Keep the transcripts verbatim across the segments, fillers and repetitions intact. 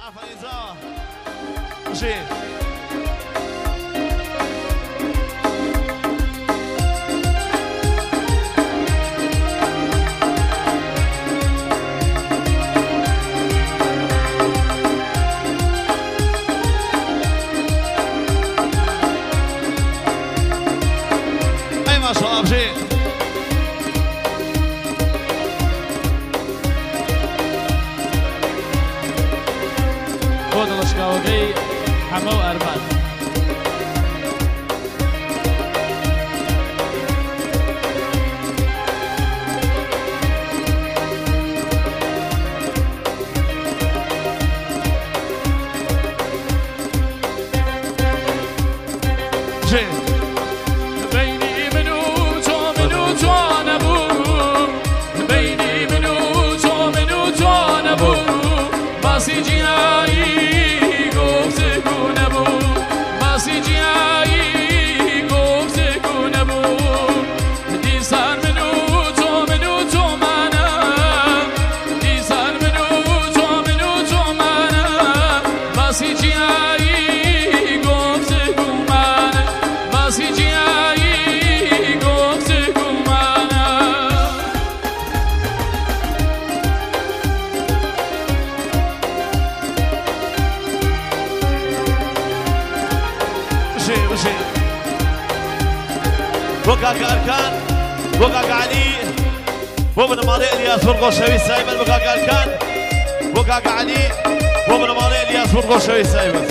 افریزا جی ای ماشاءالله جی دڵشکاوەکەی هەمە و ئەرمان بینی من و تو من و تو نبود بینی من و تو من و تو نبود باسی جیایی بوكاك أركان بوكاك علي ومن مالي إلياس فرقوشوي سايبل بوكاك أركان بوكاك علي ومن مالي إلياس فرقوشوي سايبل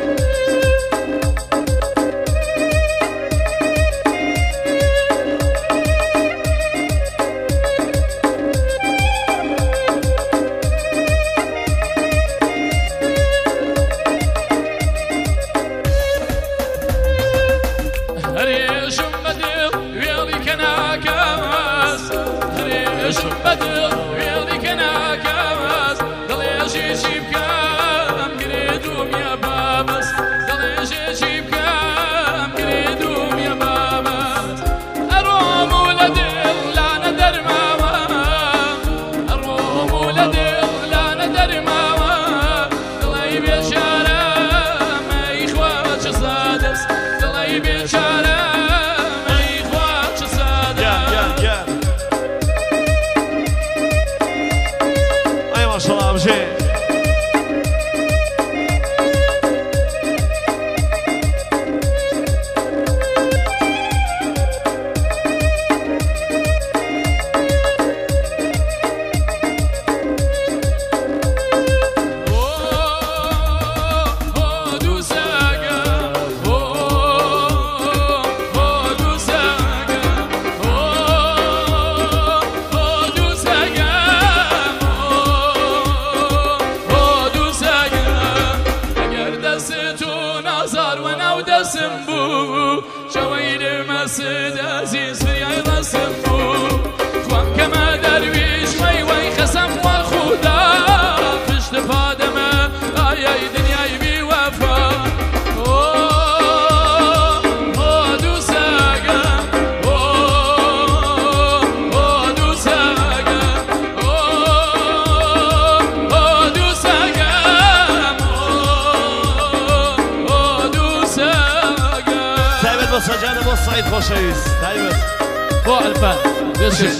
سجانب الصعيد خوشويس دايما فوق الفن بيرشش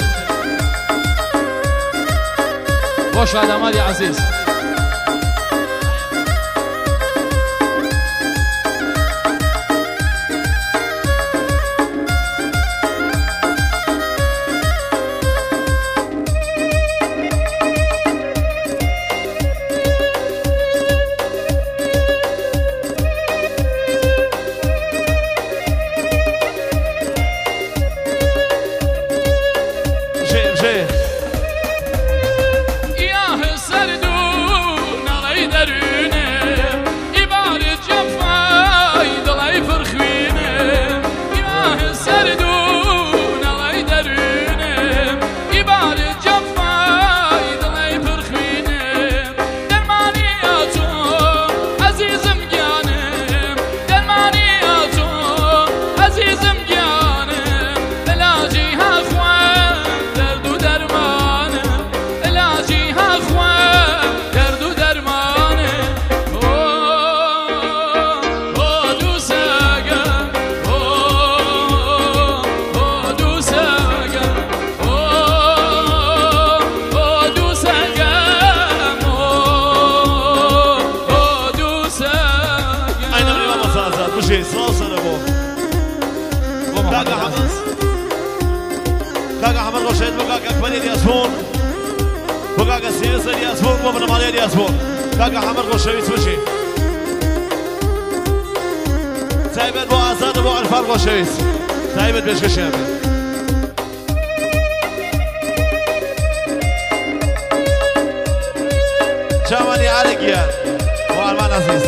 خوش بعد عمالي عزيز جي جي يا سردو خۆشەویست بۆ کاکە ئەکبەر ئێلیاسپۆن بۆ کاکە سێویست ئێلیاسپۆن بۆ بنەماڵەی ئێلیاسپۆن کاکە حەمەد خۆشەویست بچی تایبەت بۆ ئازاد و بۆ عەرفان خۆشەویست تایبەت پێشکەشیان بێت چاوانی عالێکیان بۆ ئارمان عەزیز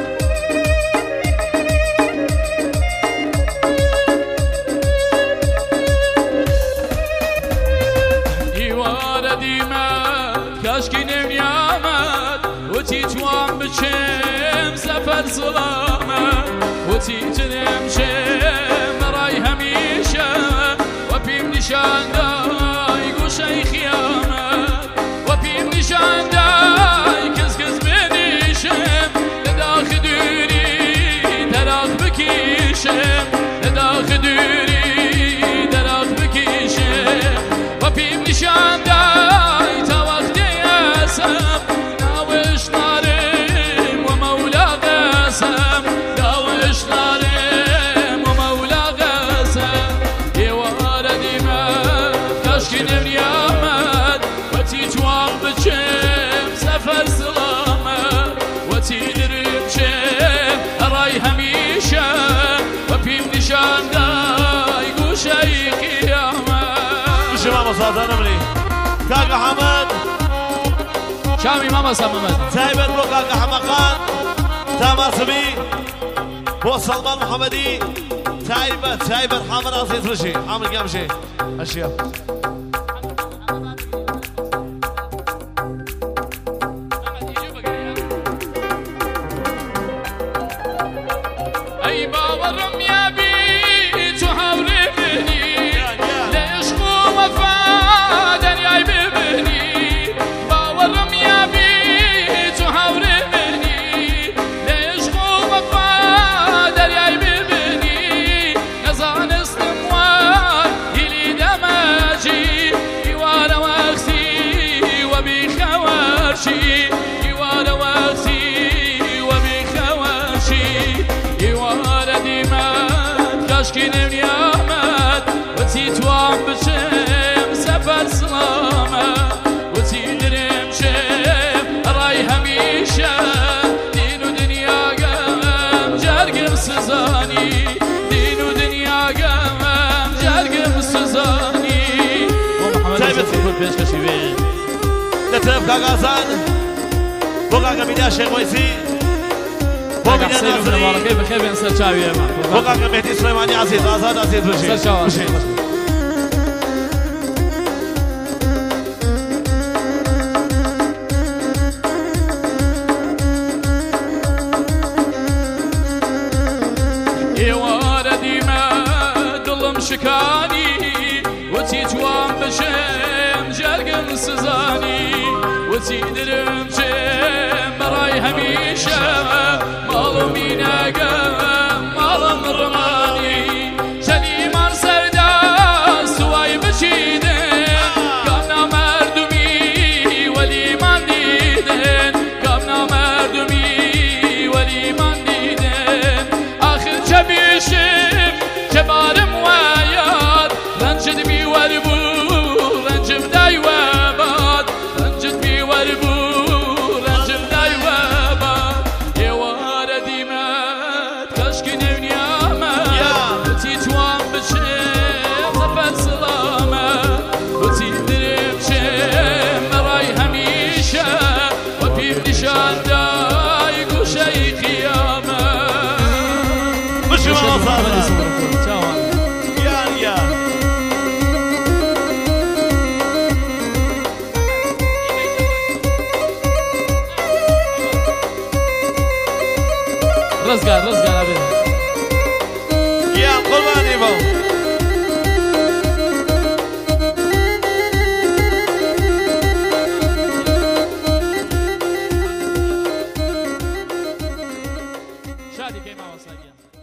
كاشكي نميامات وتي جوان بشم سفر سلامات وتي تنمشم راي هميشة وبيم نشان داي قوشي خيامات وبيم نشان داي كز كز بنيشم لداخ دوري دراخ بكيشم لداخ دوري دراخ بكيشم وبيم نشان داي داوش نارم ومولا قسم داوش نارم ومولا قسم يواردي ما كاشكي نريامات وتي جوان بجم سفر سلامات وتي دربجم راي هميشة وبيم نشان داي قوشي قيامات وشي ماما صادانا مني كاكا حمد شامي ماما سممت تایبەت بۆ کاکە حەمەقان تاماسبی بۆ سەڵمان محەممەدی تایبەت تایبەت حامد عەزیز بژی حامد گیان بژێ ئەشیا ئەی باوەڕم یابی تو هەورێ بنی لە عشق و وەفا دەریای ببنی باوەڕم یابی تو هەورێ بنی لە عشق و وەفا دەریای ببنی نەزانستم وای هیلی دەمەجی دیوارە وەختی وەبیخەوەشی دیوارە وەختی وەبیخەوەشی دیوارە دیمەت کاشکی نێونیامەت وەتی توان بچم سەفەر سڵامەت وەتی درێمشم ڕای هەمیشە دین و دنیاگەم جەرگم سزانی دین و دنیاگەم جەرگم سزانی تایبەت پێشکەشی وێ لە تەرەف کاکە ئازاد بۆ کاکە مینا شێخ وەیسی بۆ مینا نازری بەخێر بێن سەر چاوی ئێمە بۆ کاکە مهدی سلەیمانی عەزیز ئازاد عەزیز بژی سەر چاوە ئێوارە دیمە دڵم شکانی وەتی جوان بشم جەرگم سزانی وەتی درمچم بەڕای هەمیشە ماڵم مینەگەم ماڵم ڕمانی شەلیمان سەردا سوای بچیدن کام نامەردومی وەلیمان دیدن کام نامەردومی وەلیمان دیدن آخر چە بیشم چە بارم وایاد ڕەنجت بیوەربوو ڕەنجم دایوەبات ڕەنجت بیوەربوو ڕەنجم دایوەبات ئێوارە دیمەت کاشکی نێونیامەت وەتی توان بچم سەفەر سڵامەت وەتی درێمشم بەڕای هەمیشە وەپیم نیشان دای گوشەی قیامەت بژی ماما صادان چاوان یان یان ڕزگار ڕزگار ئەبێ یان قوربانی بۆ شادی کەی ماوەسا گیان